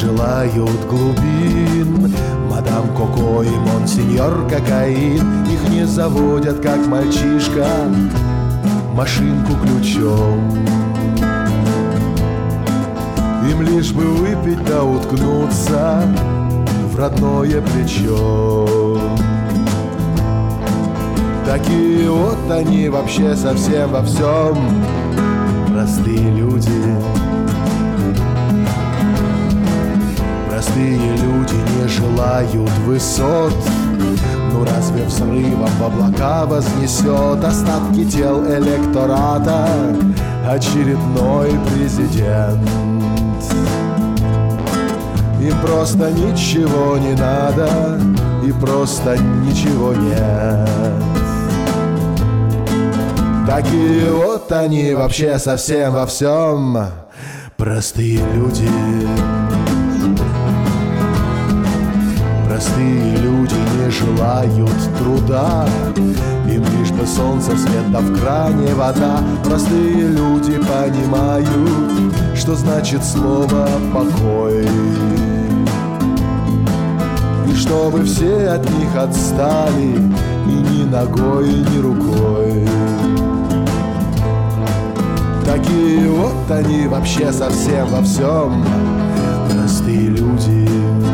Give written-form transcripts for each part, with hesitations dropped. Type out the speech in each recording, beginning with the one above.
желают глубин. Мадам Коко и монсеньор Кокаин, их не заводят, как мальчишка, машинку ключом. Им лишь бы выпить да уткнуться в родное плечо. Такие вот они вообще совсем во всем, простые люди. Простые люди не желают высот. Ну разве взрывом в облака вознесет остатки тел электората очередной президент? Им просто ничего не надо и просто ничего нет. Такие вот они вообще совсем во всем, простые люди. Простые люди не желают труда, им лишь бы солнце, свет, да в кране вода. Простые люди понимают, что значит слово покой, и чтобы все от них отстали, и ни ногой, ни рукой. Такие вот они вообще совсем во всем, простые люди.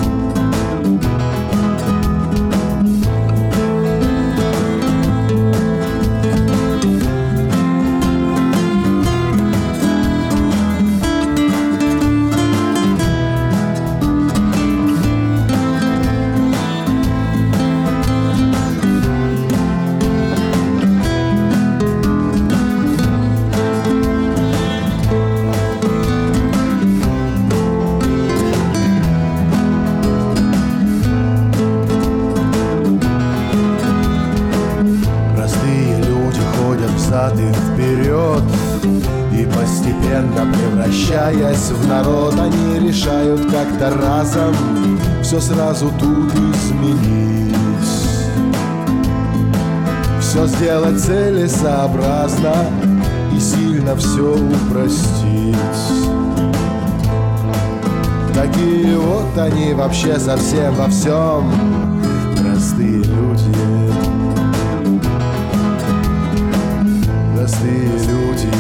Превращаясь в народ, они решают как-то разом все сразу тут изменить, все сделать целесообразно и сильно все упростить. Такие вот они вообще совсем во всем, простые люди. Простые люди.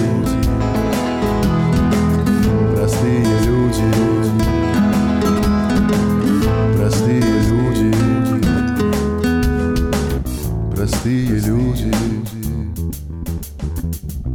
Простые люди, простые люди, простые люди.